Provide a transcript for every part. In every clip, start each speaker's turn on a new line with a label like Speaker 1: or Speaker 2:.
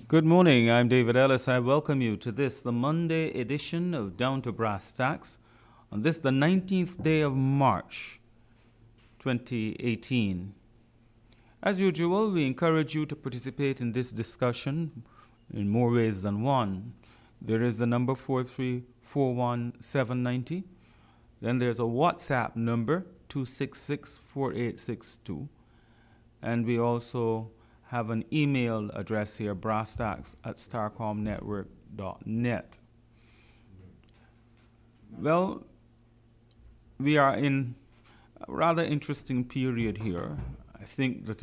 Speaker 1: Good morning, I'm David Ellis. I welcome you to this, the Monday edition of Down to Brass Tacks, on this, the 19th day of March, 2018. As usual, we encourage you to participate in this discussion in more ways than one. There is the number 4341790. Then there's a WhatsApp number, 2664862. And we also have an email address here, brasstacks@starcomnetwork.net. Well, we are in a rather interesting period here. I think that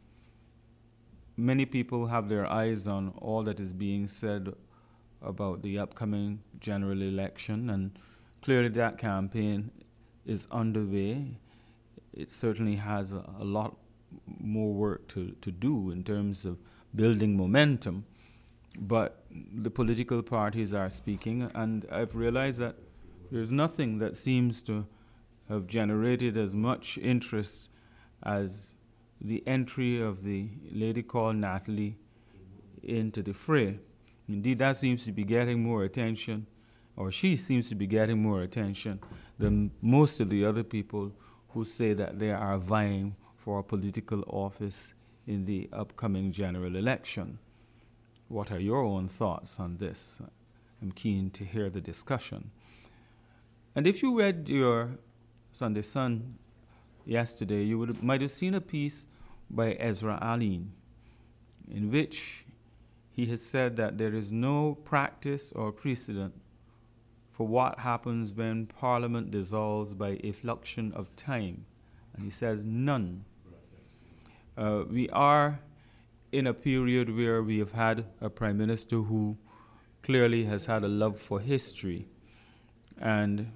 Speaker 1: many people have their eyes on all that is being said about the upcoming general election, and clearly that campaign is underway. It certainly has a lot more work to do in terms of building momentum, but the political parties are speaking, and I've realized that there's nothing that seems to have generated as much interest as the entry of the lady called Natalie into the fray. Indeed, that seems to be getting more attention, or she seems to be getting more attention than most of the other people who say that they are vying for a political office in the upcoming general election. What are your own thoughts on this? I'm keen to hear the discussion. And if you read your Sunday Sun yesterday, you might have seen a piece by Ezra Aline in which he has said that there is no practice or precedent for what happens when Parliament dissolves by effluxion of time. And he says none. We are in a period where we have had a Prime Minister who clearly has had a love for history, and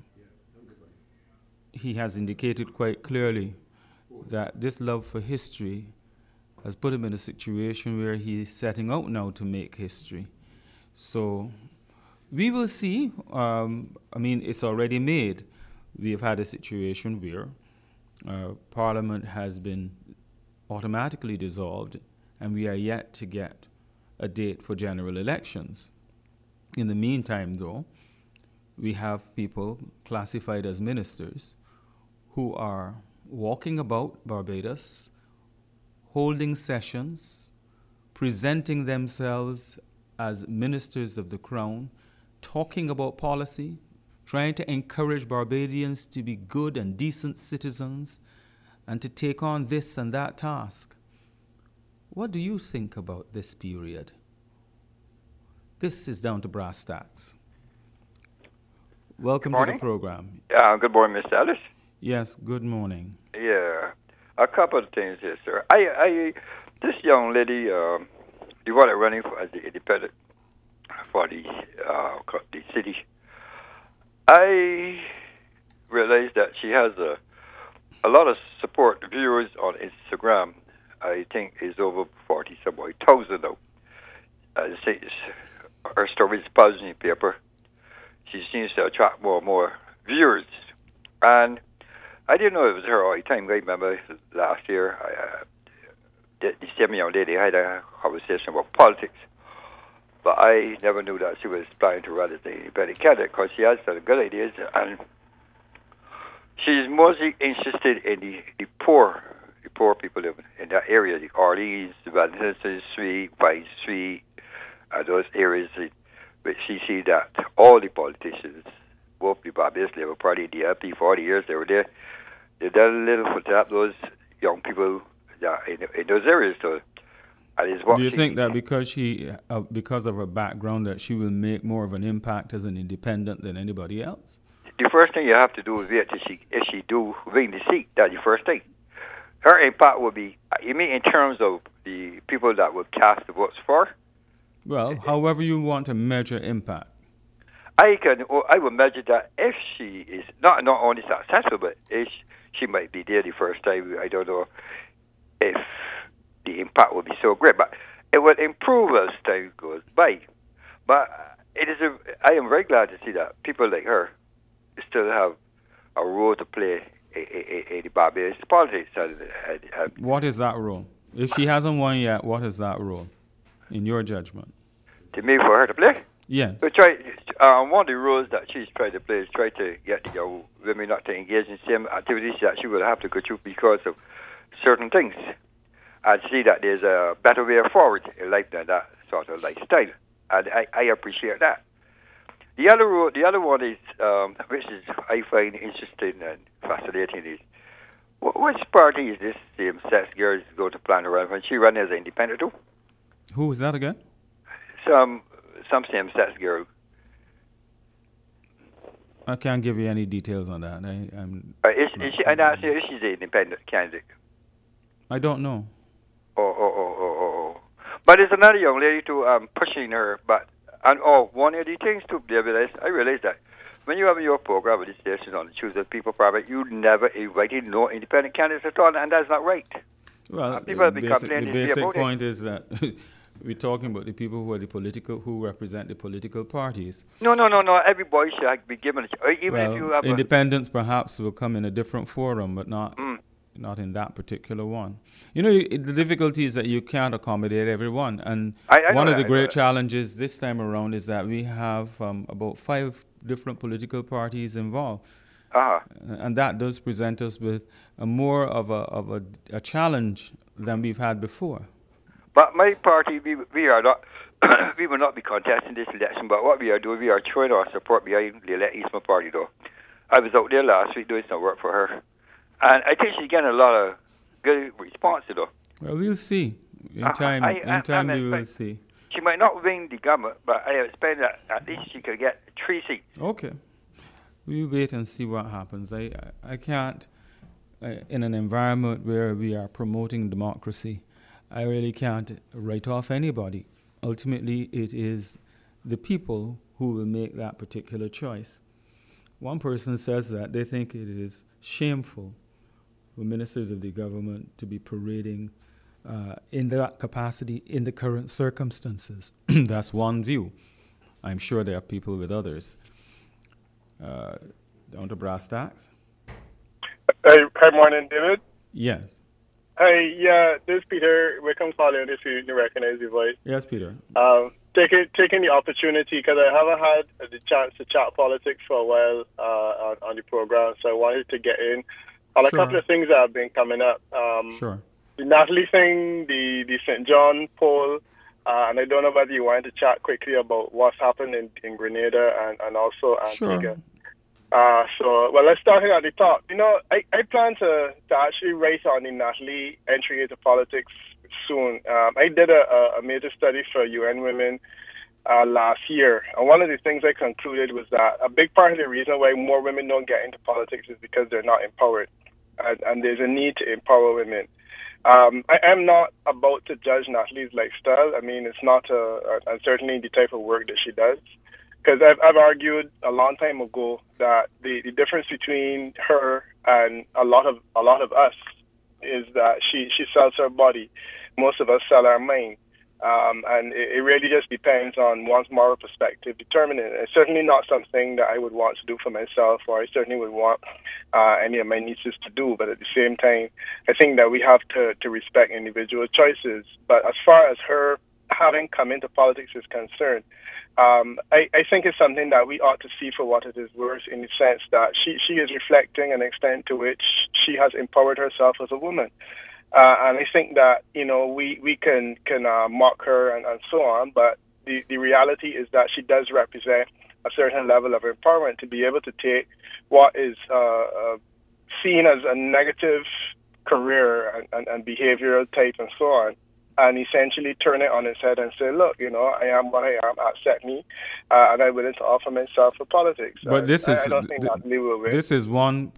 Speaker 1: he has indicated quite clearly that this love for history has put him in a situation where he is setting out now to make history. So we will see. It's already made. We have had a situation where Parliament has been automatically dissolved, and we are yet to get a date for general elections. In the meantime, though, we have people classified as ministers who are walking about Barbados, holding sessions, presenting themselves as ministers of the Crown, talking about policy, trying to encourage Barbadians to be good and decent citizens, and to take on this and that task. What do you think about this period? This is Down to Brass Tacks. Welcome to the program.
Speaker 2: Good morning, Mr. Ellis.
Speaker 1: Yes, good morning.
Speaker 2: Yeah, a couple of things here, sir. This young lady, the one running as the independent for the city, I realized that she has a lot of support viewers on Instagram. I think is over 40,000 now. Her story is published in the paper. She seems to attract more and more viewers. And I didn't know it was her all the time. I remember last year, the same young lady had a conversation about politics. But I never knew that she was planning to run as the independent candidate, because she has some good ideas. And she's mostly interested in the poor people living in that area, the Orleans, the Van Helsing Street, Vine Street, those areas which she sees that all the politicians, both the Barbados Labour Party, the LP, 40 years they were there, they've done a little to help those young people in those areas. So,
Speaker 1: do you think that because of her background, that she will make more of an impact as an independent than anybody else?
Speaker 2: The first thing you have to do is wait till if she do win the seat. That's the first thing. Her impact will be, you mean in terms of the people that will cast the votes for?
Speaker 1: Well, however you want to measure impact.
Speaker 2: I will measure that if she is not only successful, but if she might be there the first time. I don't know if the impact will be so great, but it will improve as time goes by. But I am very glad to see that people like her still have a role to play in the Barbados politics.
Speaker 1: What is that role? If she hasn't won yet, what is that role? in your judgment?
Speaker 2: To me, for her to play.
Speaker 1: Yes.
Speaker 2: But one of the rules that she's tried to play is try to get the women not to engage in same activities that she will have to go through because of certain things. And see that there's a better way forward in life than that sort of lifestyle. And I appreciate that. The other one is, which is I find interesting and fascinating, is which party is this same-sex girl going to plan around when she ran as an independent too?
Speaker 1: Who is that again?
Speaker 2: Some same-sex girl.
Speaker 1: I can't give you any details on that.
Speaker 2: Is she an independent candidate?
Speaker 1: I don't know.
Speaker 2: Oh. But there's another young lady too pushing her. One of the things too, I realized that when you have your program with the station on the Choose the People program, you never invited no independent candidates at all, and that's not right.
Speaker 1: Well,
Speaker 2: people
Speaker 1: the basic point is that we're talking about the people who represent the political parties.
Speaker 2: No. Everybody should be given even if you have
Speaker 1: independents perhaps will come in a different forum, but not in that particular one. The difficulty is that you can't accommodate everyone. And one of the great challenges this time around is that we have about 5 different political parties involved. And that does present us with more of a challenge than we've had before.
Speaker 2: But my party, we are not, we will not be contesting this election, but what we are doing, we are throwing our support behind the Eastman Party, though. I was out there last week doing some work for her. And I think she's getting a lot of good response, though.
Speaker 1: Well, we'll see. In time, we will see.
Speaker 2: She might not win the government, but I expect that at least she could get 3 seats.
Speaker 1: Okay. We'll wait and see what happens. I can't, in an environment where we are promoting democracy, I really can't write off anybody. Ultimately, it is the people who will make that particular choice. One person says that they think it is shameful for ministers of the government to be parading in that capacity in the current circumstances. That's one view. I'm sure there are people with others. Down to brass tacks.
Speaker 3: Hi, morning, David.
Speaker 1: Yes.
Speaker 3: Hi, this is Peter Wickham calling if you recognize your voice.
Speaker 1: Yes, Peter.
Speaker 3: Taking the opportunity, because I haven't had the chance to chat politics for a while on the program, so I wanted to get in on a couple of things that have been coming up.
Speaker 1: Sure.
Speaker 3: The Natalie thing, the St. John poll, and I don't know whether you wanted to chat quickly about what's happened in Grenada and also Antigua. Sure. Let's start here at the top. I plan to actually write on the Natalie entry into politics soon. I did a major study for UN Women last year, and one of the things I concluded was that a big part of the reason why more women don't get into politics is because they're not empowered, and there's a need to empower women. I am not about to judge Natalie's lifestyle. I mean, it's not and certainly the type of work that she does. Because I've argued a long time ago that the difference between her and a lot of us is that she sells her body. Most of us sell our mind. And it really just depends on one's moral perspective determining it. It's certainly not something that I would want to do for myself, or I certainly would want any of my nieces to do. But at the same time, I think that we have to respect individual choices. But as far as her having come into politics is concerned, I think it's something that we ought to see for what it is worth, in the sense that she is reflecting an extent to which she has empowered herself as a woman. And I think that, we can mock her and so on, but the reality is that she does represent a certain level of empowerment to be able to take what is seen as a negative career and behavioral type and so on, and essentially turn it on its head and say, look, I am what I am, accept me, and I'm willing to offer myself for politics.
Speaker 1: But
Speaker 3: I don't think Natalie will win.
Speaker 1: This is one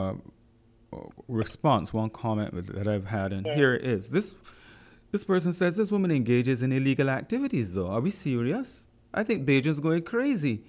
Speaker 1: response, one comment that I've had, and here it is. This person says this woman engages in illegal activities, though. Are we serious? I think Beijing's going crazy.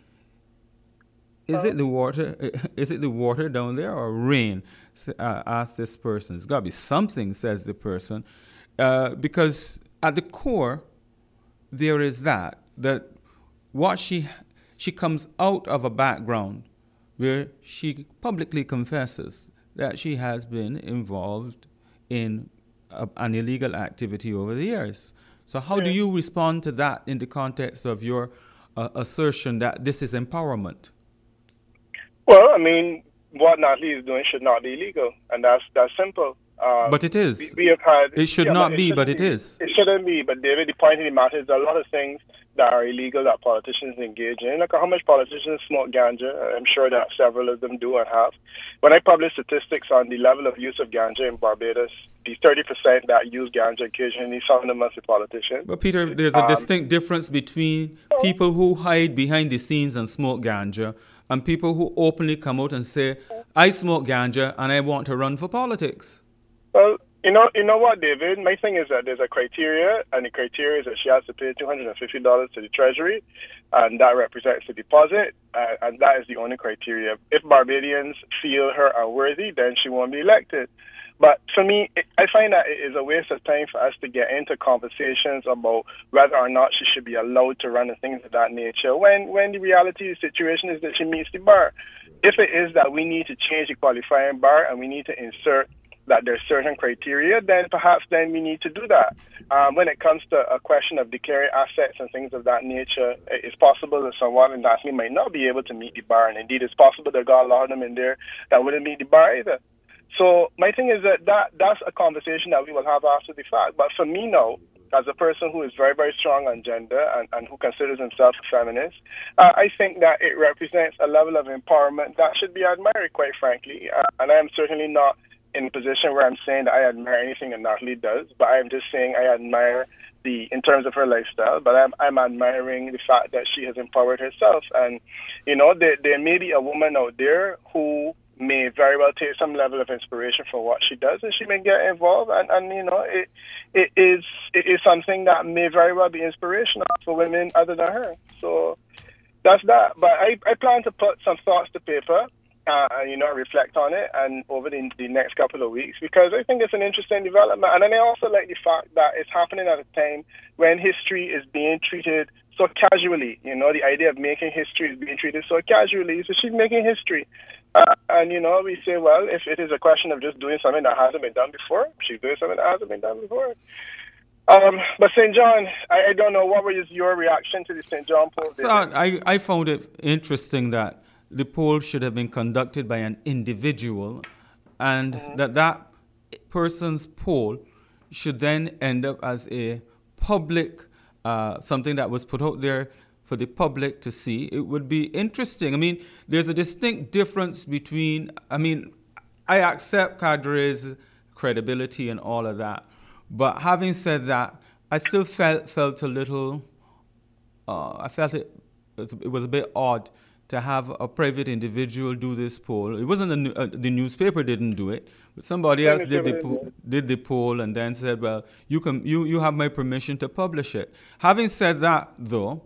Speaker 1: Is it the water? Is it the water down there or rain? Ask this person. It's got to be something, says the person. Because at the core, there is that what she comes out of a background where she publicly confesses that she has been involved in an illegal activity over the years. So how do you respond to that in the context of your assertion that this is empowerment?
Speaker 3: Well, I mean, what Natalie is doing should not be illegal, and that's simple.
Speaker 1: But it is.
Speaker 3: We have had.
Speaker 1: It should not be, but it is.
Speaker 3: It shouldn't be, but David, the point of the matter is there are a lot of things that are illegal that politicians engage in. Look at how much politicians smoke ganja. I'm sure that several of them do and have. When I publish statistics on the level of use of ganja in Barbados, the 30% that use ganja occasionally, some of them must be politicians.
Speaker 1: But Peter, there's a distinct difference between people who hide behind the scenes and smoke ganja and people who openly come out and say, I smoke ganja and I want to run for politics.
Speaker 3: Well, you know what, David? My thing is that there's a criteria, and the criteria is that she has to pay $250 to the Treasury, and that represents the deposit, and that is the only criteria. If Barbadians feel her unworthy, then she won't be elected. But for me, I find that it is a waste of time for us to get into conversations about whether or not she should be allowed to run and things of that nature, when the reality of the situation is that she meets the bar. If it is that we need to change the qualifying bar and we need to insert that there's certain criteria, then perhaps we need to do that. When it comes to a question of declaring assets and things of that nature, it's possible that someone in Daphne might not be able to meet the bar, and indeed it's possible there got a lot of them in there that wouldn't meet the bar either. So my thing is that's a conversation that we will have after the fact. But for me now, as a person who is very, very strong on gender and who considers himself a feminist, I think that it represents a level of empowerment that should be admired, quite frankly. And I am certainly not in a position where I'm saying that I admire anything that Natalie does, but I'm just saying I admire in terms of her lifestyle, but I'm admiring the fact that she has empowered herself. And, there may be a woman out there who may very well take some level of inspiration from what she does, and she may get involved, and it is something that may very well be inspirational for women other than her. So that's that. But I plan to put some thoughts to paper, reflect on it, and over the next couple of weeks, because I think it's an interesting development. And then I also like the fact that it's happening at a time when history is being treated so casually. The idea of making history is being treated so casually. So she's making history. And we say, well, if it is a question of just doing something that hasn't been done before, she's doing something that hasn't been done before. But St. John, I don't know, what was your reaction to the St. John poll?
Speaker 1: I found it interesting that the poll should have been conducted by an individual, and that person's poll should then end up as a public, something that was put out there for the public to see. It would be interesting. I mean, there's a distinct difference between, I accept Kadre's credibility and all of that, but having said that, I still felt a little, I felt it was a bit odd to have a private individual do this poll. It wasn't the newspaper didn't do it, but somebody else did the poll and then said, well, you have my permission to publish it. Having said that, though,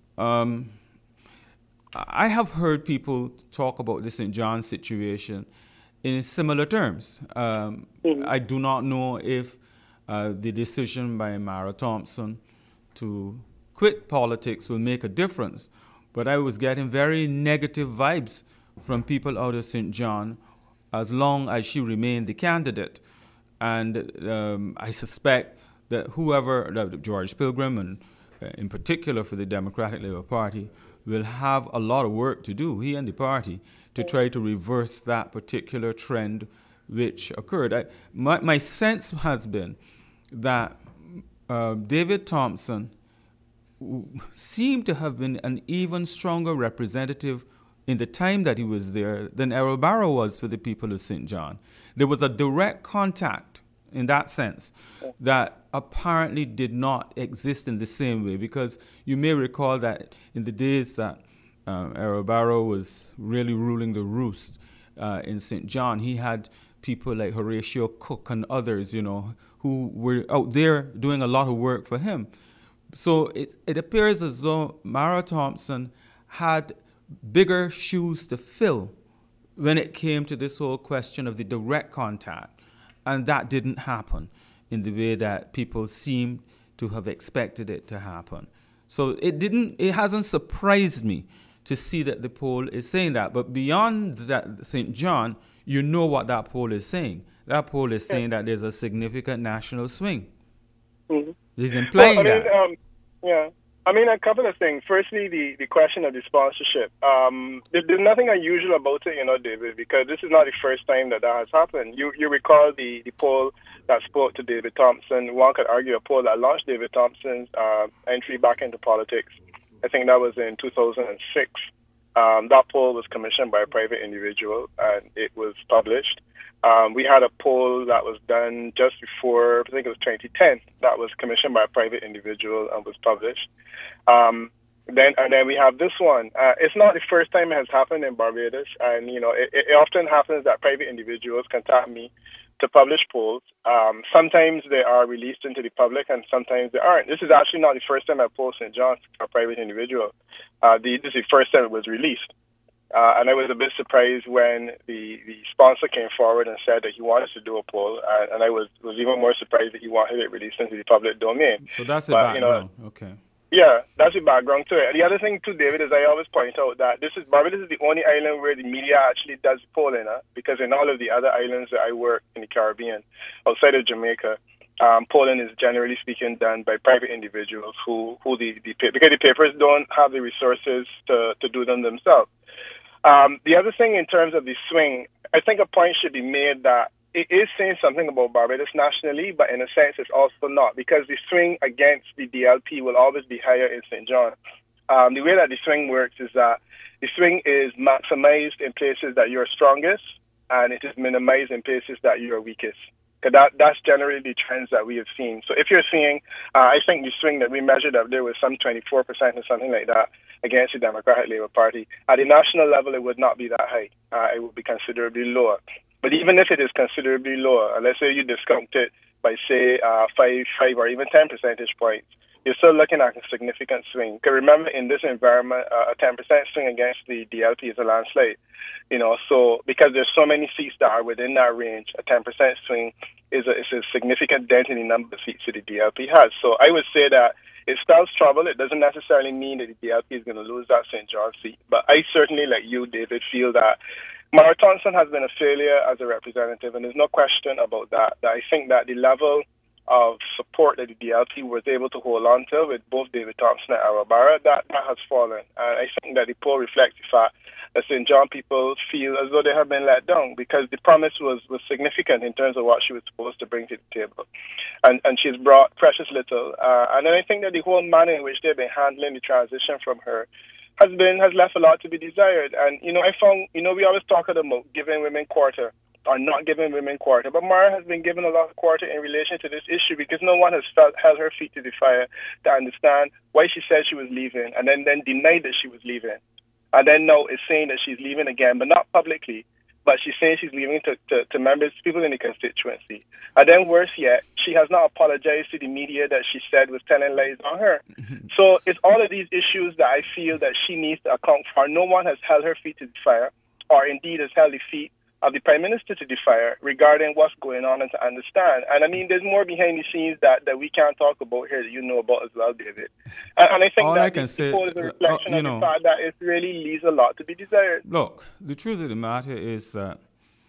Speaker 1: I have heard people talk about the St. John situation in similar terms. I do not know if the decision by Mara Thompson to quit politics will make a difference, but I was getting very negative vibes from people out of St. John as long as she remained the candidate. And I suspect that whoever, George Pilgrim, and in particular for the Democratic Labour Party, will have a lot of work to do, he and the party, to try to reverse that particular trend which occurred. My sense has been that David Thompson seemed to have been an even stronger representative in the time that he was there than Errol Barrow was for the people of St. John. There was a direct contact in that sense that apparently did not exist in the same way, because you may recall that in the days that Errol Barrow was really ruling the roost in St. John, he had people like Horatio Cook and others, who were out there doing a lot of work for him. So it appears as though Mara Thompson had bigger shoes to fill when it came to this whole question of the direct contact. And that didn't happen in the way that people seem to have expected it to happen. So it hasn't surprised me to see that the poll is saying that. But beyond that, St. John, you know what that poll is saying. That poll is saying that there's a significant national swing.
Speaker 3: Mm-hmm.
Speaker 1: He's implying that.
Speaker 3: Yeah. I mean, a couple of things. Firstly, the question of the sponsorship. There's nothing unusual about it, David, because this is not the first time that has happened. You recall the poll that spoke to David Thompson. One could argue a poll that launched David Thompson's entry back into politics. I think that was in 2006. That poll was commissioned by a private individual, and it was published. We had a poll that was done just before, I think it was 2010, that was commissioned by a private individual and was published. Then we have this one. It's not the first time it has happened in Barbados, and it often happens that private individuals contact me to publish polls. Sometimes they are released into the public, and sometimes they aren't. This is actually not the first time I polled St. John's for a private individual. This is the first time it was released. And I was a bit surprised when the sponsor came forward and said that he wanted to do a poll, and I was even more surprised that he wanted it released into the public domain.
Speaker 1: So that's the background. Okay.
Speaker 3: Yeah, that's the background to it. And the other thing too, David, is I always point out that Barbados is the only island where the media actually does polling, because in all of the other islands that I work in the Caribbean, outside of Jamaica, polling is generally speaking done by private individuals because the papers don't have the resources to do them themselves. The other thing in terms of the swing, I think a point should be made that it is saying something about Barbados nationally, but in a sense it's also not, because the swing against the DLP will always be higher in St. John. The way that the swing works is that the swing is maximized in places that you're strongest, and it is minimized in places that you're weakest. That's generally the trends that we have seen. So if you're seeing, I think the swing that we measured up there was some 24% or something like that against the Democratic Labour Party. At the national level, it would not be that high. It would be considerably lower. But even if it is considerably lower, and let's say you discount it by, say, 5 or even 10 percentage points, you're still looking at a significant swing. Because remember, in this environment, a 10% swing against the DLP is a landslide. So because there's so many seats that are within that range, a 10% swing is a significant dent in the number of seats that the DLP has. So I would say that it spells trouble. It doesn't necessarily mean that the DLP is going to lose that St. John's seat. But I certainly, like you, David, feel that Mara Thompson has been a failure as a representative, and there's no question about that. I think that the level of support that the DLP was able to hold on to with both David Thompson and Arwa Barra, that has fallen. And I think that the poll reflects the fact that St. John people feel as though they have been let down, because the promise was significant in terms of what she was supposed to bring to the table. And she's brought precious little. And then I think that the whole manner in which they've been handling the transition from her has left a lot to be desired. And, I found, we always talk about giving women quarter or not giving women quarter. But Mara has been given a lot of quarter in relation to this issue, because no one has held her feet to the fire to understand why she said she was leaving and then denied that she was leaving. And then now is saying that she's leaving again, but not publicly. But she's saying she's leaving to members, people in the constituency. And then worse yet, she has not apologized to the media that she said was telling lies on her. So it's all of these issues that I feel that she needs to account for. No one has held her feet to the fire, or indeed has held the feet of the Prime Minister to the fire regarding what's going on and to understand. And I mean, there's more behind the scenes that we can't talk about here that you know about as well, David. And I think that this is a reflection of the fact that it really leaves a lot to be desired.
Speaker 1: Look, the truth of the matter is that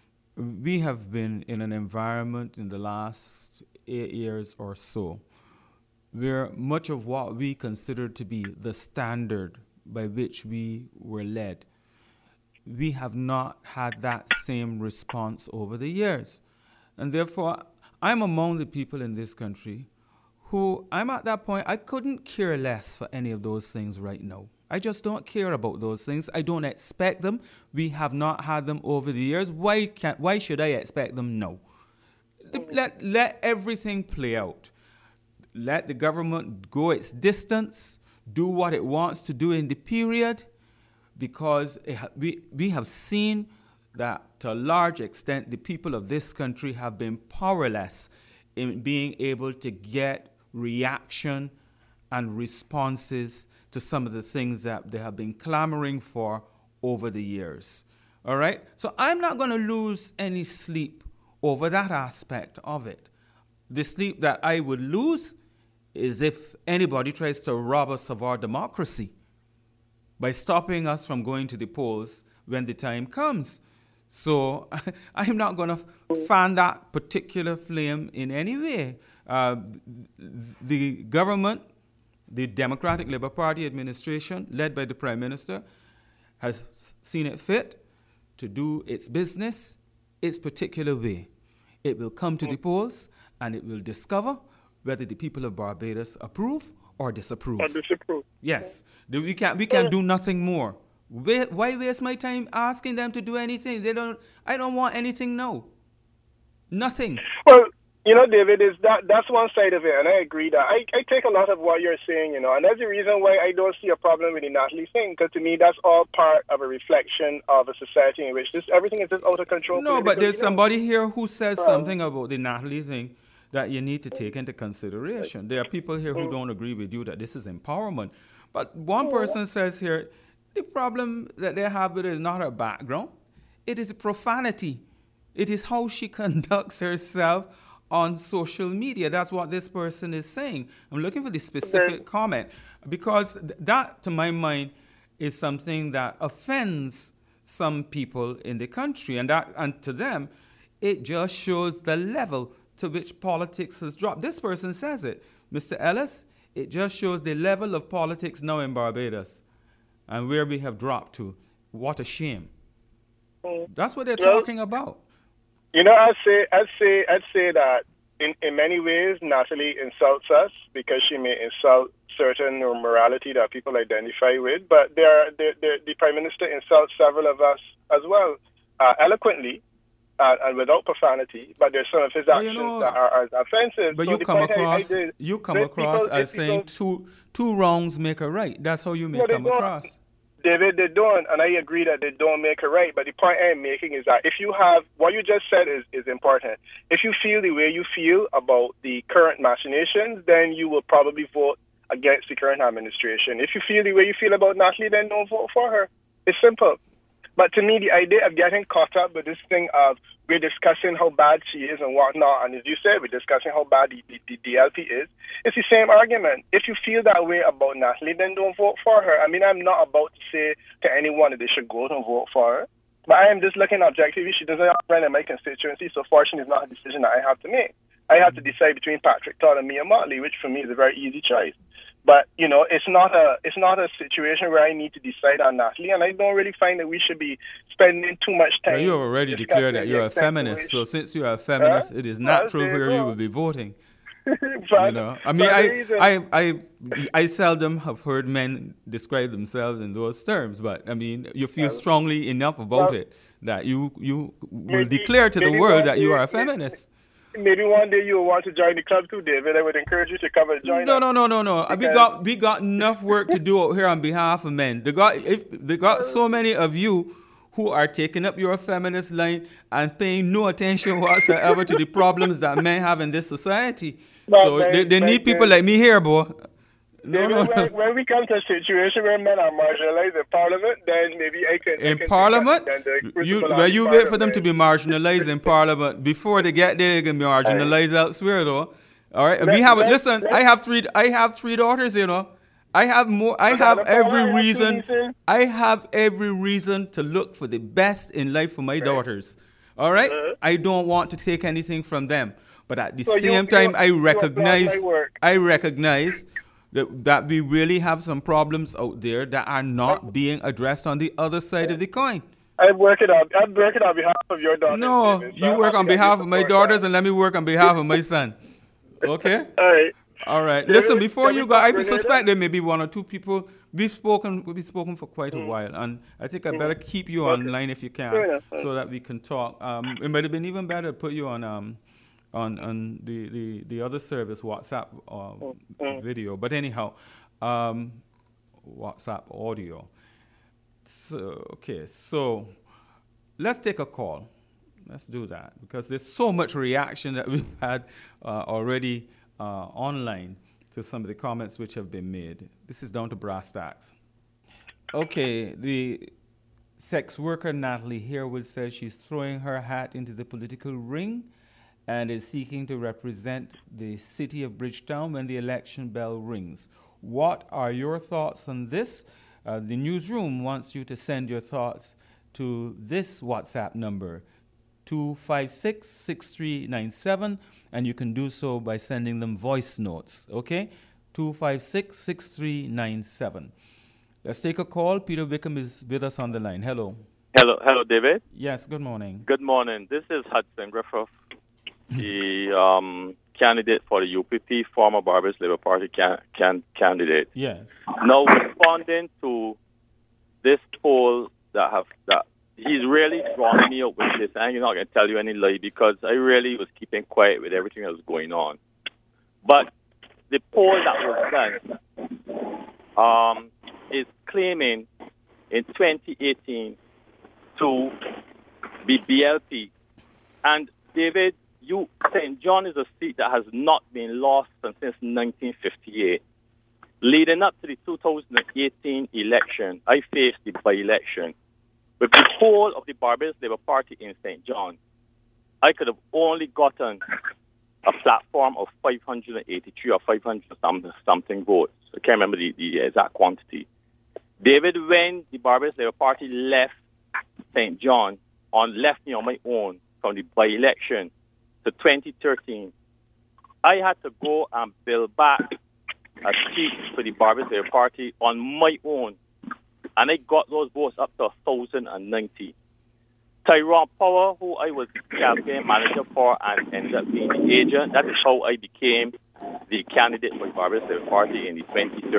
Speaker 1: we have been in an environment in the last 8 years or so where much of what we consider to be the standard by which we were led, we have not had that same response over the years. And therefore, I'm among the people in this country who, I'm at that point, I couldn't care less for any of those things right now. I just don't care about those things. I don't expect them. We have not had them over the years. Why should I expect them now? Let everything play out. Let the government go its distance, do what it wants to do in the period, because we have seen that to a large extent the people of this country have been powerless in being able to get reaction and responses to some of the things that they have been clamoring for over the years. All right? So I'm not going to lose any sleep over that aspect of it. The sleep that I would lose is if anybody tries to rob us of our democracy by stopping us from going to the polls when the time comes. So I'm not going to fan that particular flame in any way. The government, the Democratic Labour Party administration, led by the Prime Minister, has seen it fit to do its business its particular way. It will come to the polls and it will discover whether the people of Barbados approve or disapprove. Yes. We can do nothing more. Why waste my time asking them to do anything? I don't want anything now. Nothing.
Speaker 3: Well, David, that's one side of it, and I agree that I take a lot of what you're saying, and that's the reason why I don't see a problem with the Natalie thing, because to me that's all part of a reflection of a society in which everything is just out of control.
Speaker 1: No, but there's somebody here who says something about the Natalie thing that you need to take into consideration. There are people here who don't agree with you that this is empowerment. But one person says here, the problem that they have with it is not her background. It is profanity. It is how she conducts herself on social media. That's what this person is saying. I'm looking for the specific comment, because that, to my mind, is something that offends some people in the country. And to them, it just shows the level to which politics has dropped. This person says it. Mr. Ellis, it just shows the level of politics now in Barbados and where we have dropped to. What a shame. That's what they're talking about.
Speaker 3: I'd say that in many ways, Natalie insults us because she may insult certain morality that people identify with. But the Prime Minister insults several of us as well, eloquently and without profanity. But there's some of his actions that are offensive.
Speaker 1: But so you come across as saying two wrongs make a right. That's how you may come across.
Speaker 3: David, they don't, and I agree that they don't make it right. But the point I'm making is that if you have what you just said is important. If you feel the way you feel about the current machinations, then you will probably vote against the current administration. If you feel the way you feel about Natalie, then don't vote for her. It's simple. But to me, the idea of getting caught up with this thing of we're discussing how bad she is and whatnot, and as you said, we're discussing how bad the DLP is, it's the same argument. If you feel that way about Natalie, then don't vote for her. I mean, I'm not about to say to anyone that they should go and vote for her, but I am just looking objectively. She doesn't have a friend in my constituency, so fortunately it's not a decision that I have to make. I have to decide between Patrick Todd and Mia Motley, which for me is a very easy choice. But, it's not a situation where I need to decide on Natalie, and I don't really find that we should be spending too much time.
Speaker 1: Well, you have already declared that you're a feminist, so since you're a feminist, it is natural where you will be voting. I mean, I seldom have heard men describe themselves in those terms, but I mean, you feel strongly enough about it that you will declare to the world that you are a feminist.
Speaker 3: Maybe one day you'll want to join the club too, David. I would encourage you to come and join us.
Speaker 1: No. We got enough work to do out here on behalf of men. They got so many of you who are taking up your feminist line and paying no attention whatsoever to the problems that men have in this society. They need people like me here, boy.
Speaker 3: When we come to a situation where men are marginalized in Parliament, then maybe I can...
Speaker 1: In Parliament? You wait for them to be marginalized in Parliament. Before they get there, they can be marginalized elsewhere, though. All right? I have three daughters, I have every reason to look for the best in life for my daughters. All right? I don't want to take anything from them. But at the same time, I recognize that we really have some problems out there that are not being addressed on the other side of the coin.
Speaker 3: I'm working on behalf of your daughters.
Speaker 1: No, you work on behalf of my daughters and let me work on behalf of my son. Okay? All right. Listen, before you go, I suspect there may be one or two people. We've spoken for quite a while, and I think I better keep you online if you can, so that we can talk. It might have been even better to put you on the other service, WhatsApp video. But anyhow, WhatsApp audio. So let's take a call. Let's do that, because there's so much reaction that we've had already online to some of the comments which have been made. This is down to brass tacks. Okay, the sex worker Natalie Harewood says she's throwing her hat into the political ring and is seeking to represent the city of Bridgetown when the election bell rings. What are your thoughts on this? The newsroom wants you to send your thoughts to this WhatsApp number, 256-6397, and you can do so by sending them voice notes, okay? 256-6397. Let's take a call. Peter Wickham is with us on the line. Hello.
Speaker 4: Hello, David.
Speaker 1: Yes, good morning.
Speaker 4: Good morning. This is Hudson Griffith, the candidate for the UPP, former Barbados Labour Party candidate.
Speaker 1: Yes.
Speaker 4: Now, responding to this poll that he's really drawn me up with this, and I'm not going to tell you any lie because I really was keeping quiet with everything that was going on. But the poll that was done is claiming in 2018 to be BLP. And David, St. John is a seat that has not been lost since 1958. Leading up to the 2018 election, I faced the by-election. With the whole of the Barbados Labour Party in St. John, I could have only gotten a platform of 583 or 500 something votes. I can't remember the exact quantity. David, when the Barbados Labour Party left St. John, left me on my own from the by-election to 2013, I had to go and build back a seat for the Barbados Labour Party on my own, and I got those votes up to 1,090. Tyrone Power, who I was campaign manager for and ended up being the agent, that is how I became the candidate for the Barbados Labour Party in the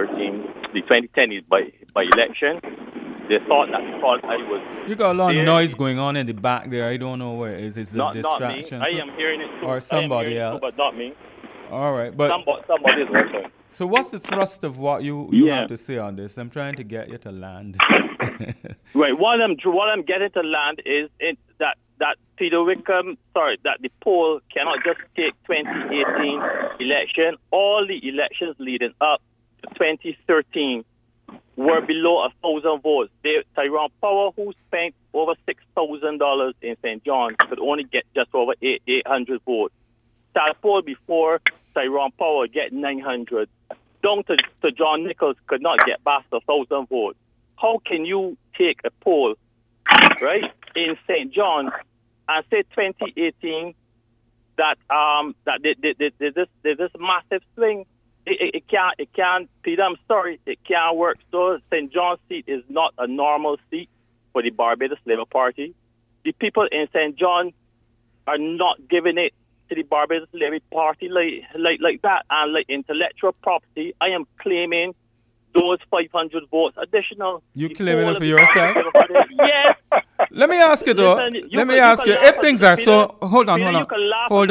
Speaker 4: 2010 by-election. They thought that because I was...
Speaker 1: You got a lot of noise going on in the back there. I don't know what it is. Is this distraction?
Speaker 4: Not me. I am hearing it too.
Speaker 1: Or somebody else.
Speaker 4: Too, but not me.
Speaker 1: All right. But
Speaker 4: somebody is working.
Speaker 1: So what's the thrust of what you have to say on this? I'm trying to get you to land.
Speaker 4: Right. What I'm getting to land is that Peter Wickham, that the poll cannot just take 2018 election. All the elections leading up to 2013 were below 1,000 votes. Tyrone Power, who spent over $6,000 in St. John, could only get just over 800 votes. Talpole before Tyrone Power get 900. Down to John Nichols could not get past 1,000 votes. How can you take a poll, right, in St. John and say 2018 that there's this massive swing? It can't, Peter, I'm sorry, it can't work. So St. John's seat is not a normal seat for the Barbados Labour Party. The people in St. John are not giving it to the Barbados Labour Party like that. And like intellectual property, I am claiming those 500 votes additional.
Speaker 1: You claiming it for yourself?
Speaker 4: Yes.
Speaker 1: Let me ask you though. Let me ask you if things are so. Hold on. Hold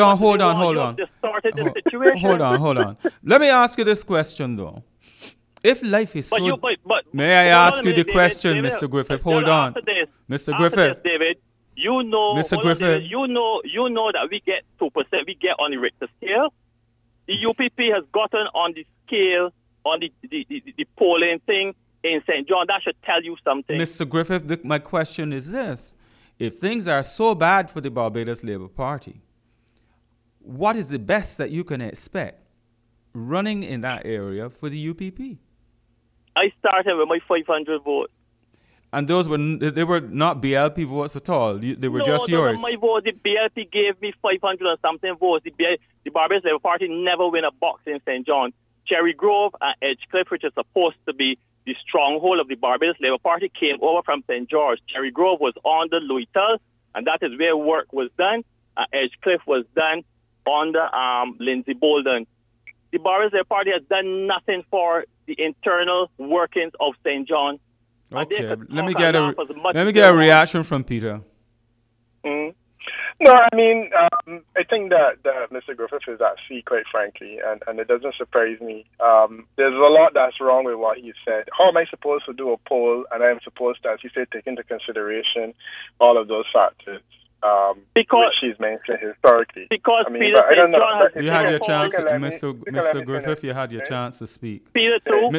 Speaker 1: on. Let me ask you this question though. If life is so. May I ask you the question, Mr. Griffith? Hold on, Mr. Griffith.
Speaker 4: David, you know,
Speaker 1: Mr. Griffith,
Speaker 4: you know that we get 2%. We get on the Richter scale. The UPP has gotten on the scale on the polling thing in St. John. That should tell you something.
Speaker 1: Mr. Griffith, my question is this. If things are so bad for the Barbados Labour Party, what is the best that you can expect running in that area for the UPP?
Speaker 4: I started with my 500 votes.
Speaker 1: And those were not BLP votes at all? They were just yours?
Speaker 4: No, my votes. The BLP gave me 500 and something votes. The Barbados Labour Party never win a box in St. John. Cherry Grove and Edgecliff, which is supposed to be the stronghold of the Barbados Labour Party, came over from St. George. Cherry Grove was under Louis Tull, and that is where work was done. And Edgecliff was done under Lindsay Bolden. The Barbados Labour Party has done nothing for the internal workings of St. John.
Speaker 1: Okay, let me get a reaction from Peter.
Speaker 3: Mm. No, I mean, I think that Mr. Griffith is at sea, quite frankly, and it doesn't surprise me. There's a lot that's wrong with what he said. How am I supposed to do a poll, and I'm supposed to, as he said, take into consideration all of those factors? Because which he's mentioned historically.
Speaker 4: Because
Speaker 3: I mean,
Speaker 4: Peter,
Speaker 3: I don't know.
Speaker 1: You had your chance, Mr. Griffith. You had your chance to speak.
Speaker 4: Peter, too.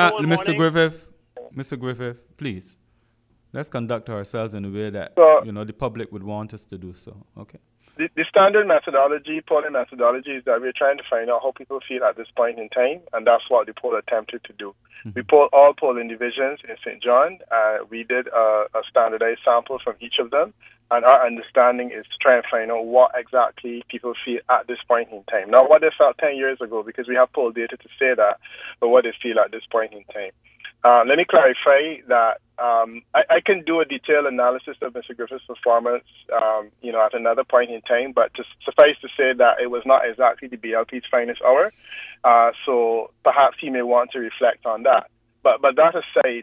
Speaker 1: Mr. Griffith, please. Let's conduct ourselves in a way that the public would want us to do so. Okay.
Speaker 3: the standard methodology, polling methodology, is that we're trying to find out how people feel at this point in time, and that's what the poll attempted to do. Mm-hmm. We polled all polling divisions in St. John. We did a standardized sample from each of them, and our understanding is to try and find out what exactly people feel at this point in time. Not what they felt 10 years ago, because we have poll data to say that, but what they feel at this point in time. Let me clarify that I can do a detailed analysis of Mr. Griffith's performance, at another point in time, but to suffice to say that it was not exactly the BLP's finest hour, so perhaps he may want to reflect on that. But that aside,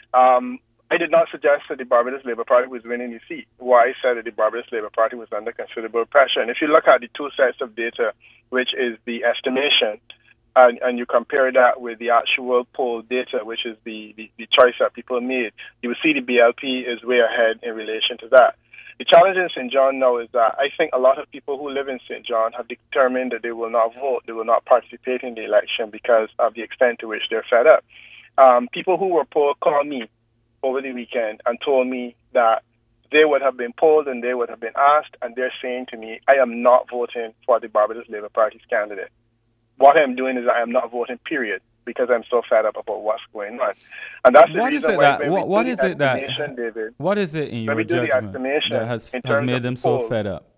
Speaker 3: I did not suggest that the Barbados Labour Party was winning the seat. Why I said that the Barbados Labour Party was under considerable pressure. And if you look at the two sets of data, which is the estimation, and you compare that with the actual poll data, which is the choice that people made, you will see the BLP is way ahead in relation to that. The challenge in St. John now is that I think a lot of people who live in St. John have determined that they will not vote, they will not participate in the election because of the extent to which they're fed up. People who were polled called me over the weekend and told me that they would have been polled and they would have been asked, and they're saying to me, I am not voting for the Barbados Labour Party's candidate. What I'm doing is I am not voting, period, because I'm so fed up about what's going on. And that's the reason why
Speaker 1: what is it in your judgment that has made them so fed up?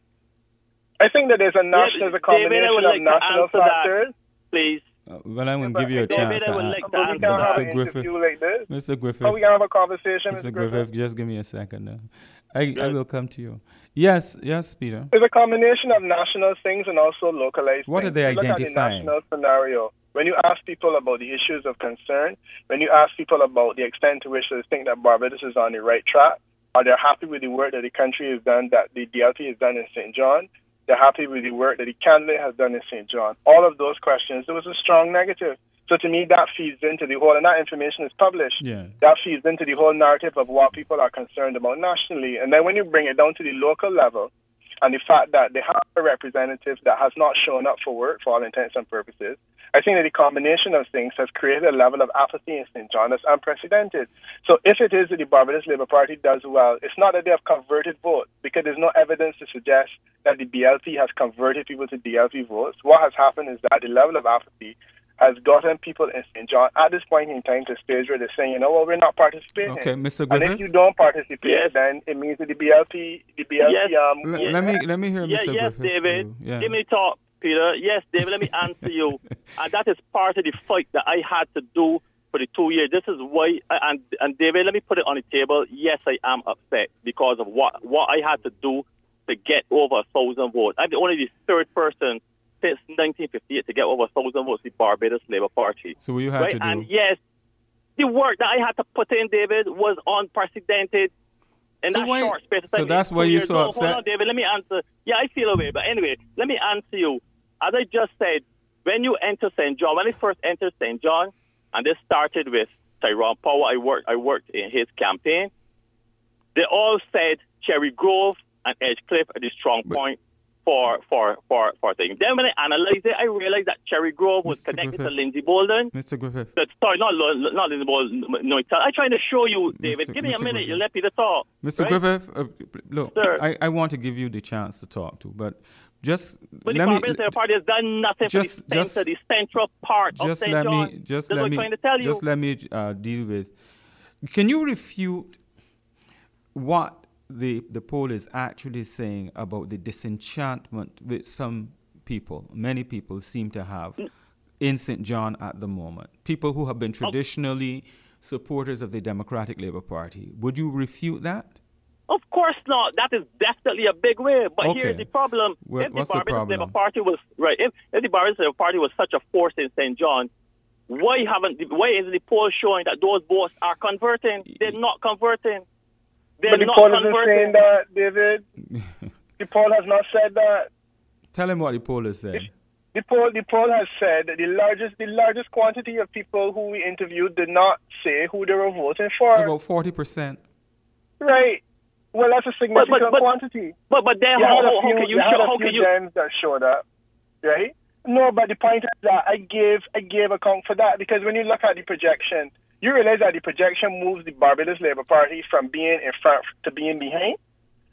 Speaker 3: I think that there's a combination of national factors.
Speaker 4: Please.
Speaker 1: Well, I'm going to give you a chance to answer. Mr. Griffith.
Speaker 3: We can have a conversation,
Speaker 1: Mr. Griffith. Just give me a second now. I will come to you. Yes, Peter.
Speaker 3: There's a combination of national things and also localized
Speaker 1: What
Speaker 3: things.
Speaker 1: are they identifying?
Speaker 3: Look at the national scenario. When you ask people about the issues of concern, when you ask people about the extent to which they think that Barbados is on the right track, are they happy with the work that the country has done, that the DLP has done in St. John? They're happy with the work that the candidate has done in St. John. All of those questions, there was a strong negative. So to me, that feeds into the whole, and that information is published.
Speaker 1: Yeah.
Speaker 3: That feeds into the whole narrative of what people are concerned about nationally. And then when you bring it down to the local level, and the fact that they have a representative that has not shown up for work for all intents and purposes, I think that the combination of things has created a level of apathy in St. John that's unprecedented. So if it is that the Barbados Labour Party does well, it's not that they have converted votes, because there's no evidence to suggest that the BLP has converted people to DLP votes. What has happened is that the level of apathy has gotten people in St. John at this point in time to a stage where they're saying, we're not participating.
Speaker 1: Okay, Mr. Griffith.
Speaker 3: And if you don't participate, then it means that the BLP.
Speaker 1: Let me hear Mr. Griffith.
Speaker 4: Yes, David. Give me talk, Peter. Yes, David, let me answer you. And that is part of the fight that I had to do for the 2 years. This is why, and David, let me put it on the table. Yes, I am upset because of what I had to do to get over 1,000 votes. I'm only the third person since 1958 to get over 1,000 votes, the Barbados Labour Party.
Speaker 1: So what you had to do?
Speaker 4: And yes, the work that I had to put in, David, was unprecedented in short space of time.
Speaker 1: So that's why you're so upset?
Speaker 4: Hold on, David, let me answer. Yeah, I feel away, but anyway, let me answer you. As I just said, when you enter St. John, when I first entered St. John, and this started with Tyrone Power, I worked in his campaign, they all said Cherry Grove and Edgecliff are the strong point for things. Then when I analyzed it, I realized that Cherry Grove was connected to Lindsay Bolden.
Speaker 1: Mr. Griffith.
Speaker 4: Sorry, not Lindsay Bolden. No, I'm trying to show you, David. Give me a minute. You let me talk.
Speaker 1: Mr.
Speaker 4: Right?
Speaker 1: Griffith, look, I want to give you the chance to talk too, but just
Speaker 4: but the Barbados Labour Party has done nothing for the central part of St. John. Just
Speaker 1: let me deal with. Can you refute what the poll is actually saying about the disenchantment which many people seem to have in St. John at the moment? People who have been traditionally supporters of the Democratic Labour Party. Would you refute that?
Speaker 4: Of course not. That is definitely a big way. But here's the problem. If the Barbados Labour Party was if the Barbados Labour Party was such a force in St. John, why is the poll showing that those votes are converting? They're not converting.
Speaker 3: But the poll isn't saying that, David. The poll has not said that.
Speaker 1: Tell him what the poll has said.
Speaker 3: The poll has said that the largest quantity of people who we interviewed did not say who they were voting for.
Speaker 1: About 40%.
Speaker 3: Right. Well, that's a significant quantity.
Speaker 4: But then how can you
Speaker 3: gems that showed up, right? No, but the point is that I gave account for that, because when you look at the projection, you realize that the projection moves the Barbados Labour Party from being in front to being behind.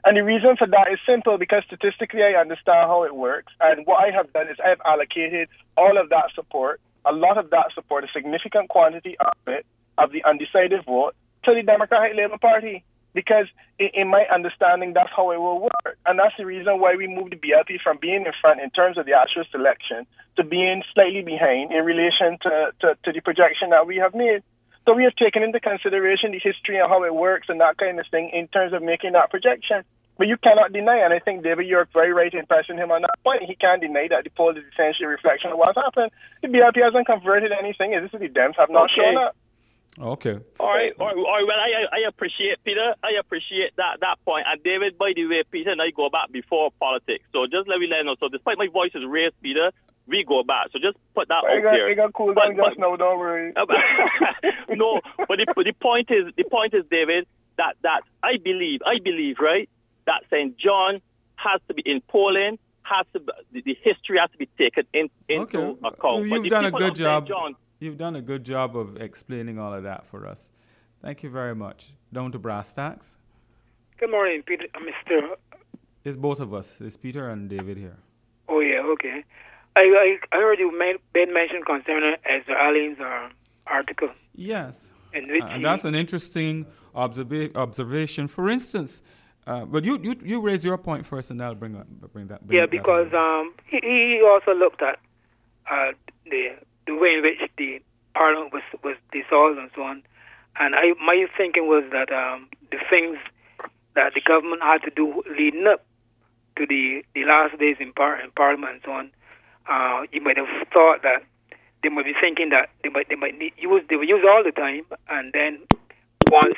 Speaker 3: And the reason for that is simple, because statistically I understand how it works. And what I have done is I have allocated all of that support, a lot of that support, a significant quantity of it, of the undecided vote, to the Democratic Labour Party. Because in my understanding, that's how it will work. And that's the reason why we moved the BLP from being in front in terms of the actual selection to being slightly behind in relation to the projection that we have made. So we have taken into consideration the history and how it works and that kind of thing in terms of making that projection. But you cannot deny, and I think David York very right in pressing him on that point. He can't deny that the poll is essentially a reflection of what's happened. The BLP hasn't converted anything. This is the Dems have not shown up.
Speaker 1: Okay.
Speaker 4: All right. Well, I appreciate, Peter. I appreciate that point. And David, by the way, Peter and I go back before politics. So just let me know. So despite my voice is raised, Peter, we go back. So just put that out there.
Speaker 3: I got cool down just now, don't worry.
Speaker 4: No, but the point is, David, that I believe, right, that St. John has to be in polling, the history has to be taken into account.
Speaker 1: You've done a good job. You've done a good job of explaining all of that for us. Thank you very much. Down to brass tacks.
Speaker 5: Good morning, Peter, Mr.
Speaker 1: It's both of us. It's Peter and David here.
Speaker 5: Oh, yeah, okay. I heard you made mention concerning Ezra Allen's article.
Speaker 1: Yes.
Speaker 5: And
Speaker 1: that's an interesting observation. For instance, but you raise your point first, and I'll bring that.
Speaker 5: Because he also looked at the way in which the Parliament was dissolved and so on. And my thinking was that the things that the government had to do leading up to the last days in Parliament and so on, you might have thought that they might be thinking that they would use all the time, and then once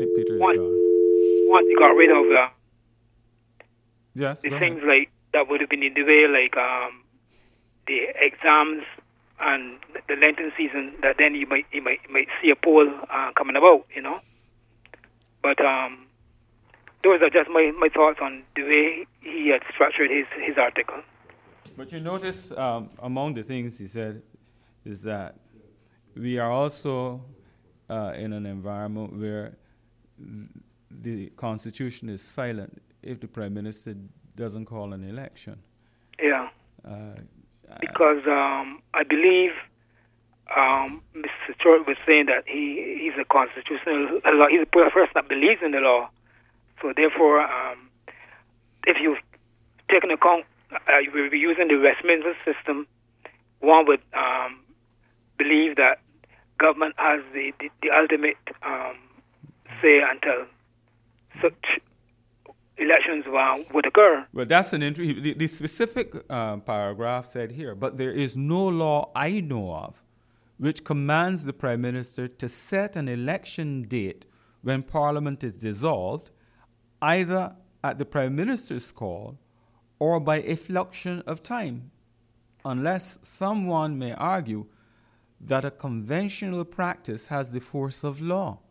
Speaker 5: you got rid of the things like that would have been in the way, like the exams and the Lenten season, that then you might see a poll coming about, you know. But those are just my thoughts on the way he had structured his article.
Speaker 1: But you notice among the things he said is that we are also in an environment where the Constitution is silent if the Prime Minister doesn't call an election. Yeah.
Speaker 5: Because I believe Mr. Stewart was saying that he's a constitutional law. He's a person that believes in the law. So therefore, if you take into account you will be using the Westminster system, one would believe that government has the ultimate say until such elections would occur.
Speaker 1: Well, that's an the specific paragraph said here, but there is no law I know of which commands the Prime Minister to set an election date when Parliament is dissolved, either at the Prime Minister's call or by effluxion of time, unless someone may argue that a conventional practice has the force of law.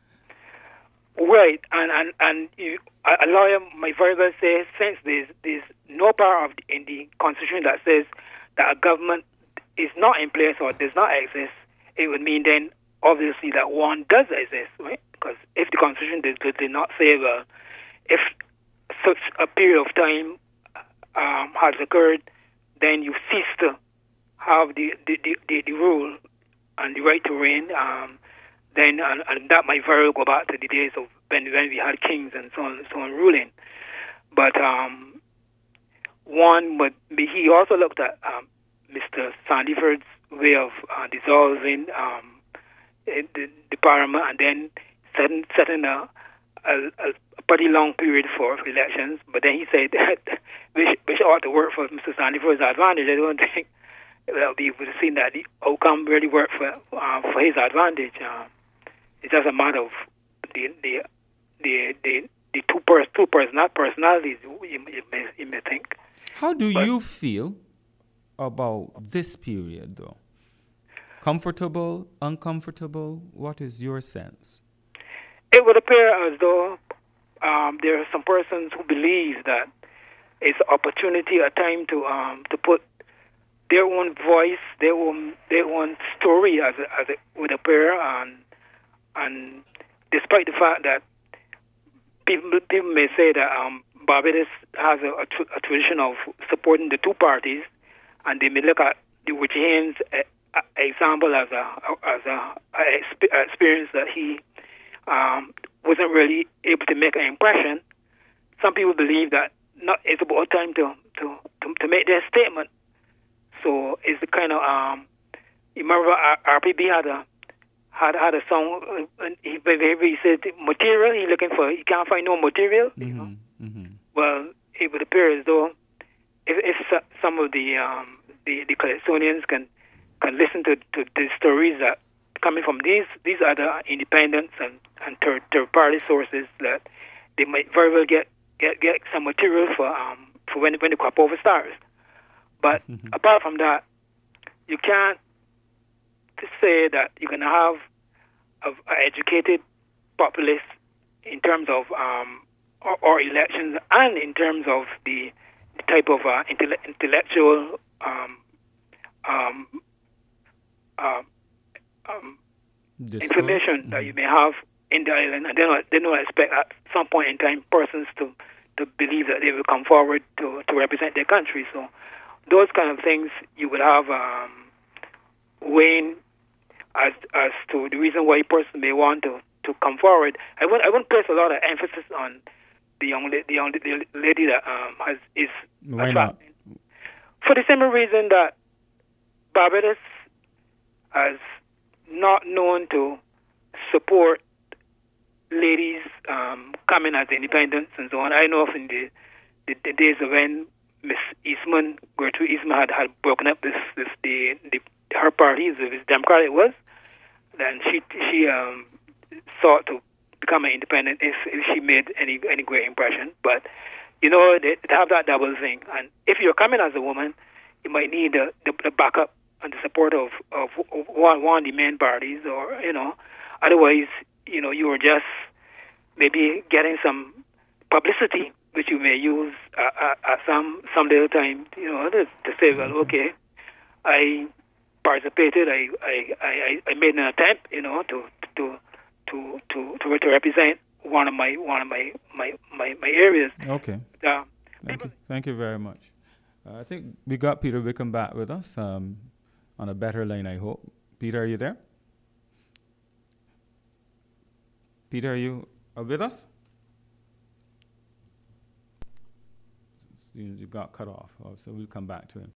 Speaker 5: Right, and a lawyer might very well say, since there's no part in the Constitution that says that a government is not in place or does not exist, it would mean then obviously that one does exist, right? Because if the Constitution did not say, well, if such a period of time has occurred, then you cease to have the rule and the right to reign. Then and that might very well go back to the days of when we had kings and so on ruling. But he also looked at Mr. Sandiford's way of dissolving the Parliament and then setting a pretty long period for elections. But then he said that which ought to work for Mr. Sandiford's advantage. I don't think we would have seen that the outcome really worked for his advantage. It's just a matter of the two personalities, you may think.
Speaker 1: How do you feel about this period, though? Comfortable, uncomfortable? What is your sense?
Speaker 5: It would appear as though there are some persons who believe that it's an opportunity, a time to put their own voice, their own story, as it would appear, and despite the fact that people may say that Barbados has a tradition of supporting the two parties, and they may look at the regime's example as a experience that he wasn't really able to make an impression. Some people believe that it's about time to make their statement. So it's the kind of you remember RPB had a song. He said material. He can't find no material.
Speaker 1: Mm-hmm.
Speaker 5: You know?
Speaker 1: Mm-hmm.
Speaker 5: Well, it would appear as though if some of the Calypsonians can listen to the stories that coming from these other independents and third party sources, that they might very well get some material for when the crop over starts. But apart from that, you can't say that you can have an educated populace in terms of or elections and in terms of the type of intellectual information that you may have in the island, and they don't expect at some point in time persons to believe that they will come forward to represent their country. So those kind of things you would have weighing as to the reason why a person may want to come forward. I wouldn't place a lot of emphasis on the young lady that is
Speaker 1: why not?
Speaker 5: For the same reason that Barbados has not known to support ladies coming as independents and so on. I know of in the days of when Miss Eastman, Gertrude Eastman, had broken up her party, as Democratic was, then she sought to become an independent if she made any great impression. But they have that double thing, and if you're coming as a woman, you might need the backup and the support of one of the main parties, or otherwise you are just maybe getting some publicity which you may use at some little time, to say, well, okay, I participated, I made an attempt, to represent one of my areas.
Speaker 1: Okay. Thank you very much. I think we got Peter Wickham back with us on a better line, I hope. Peter, are you there? Peter, are you with us? You got cut off, so we'll come back to him.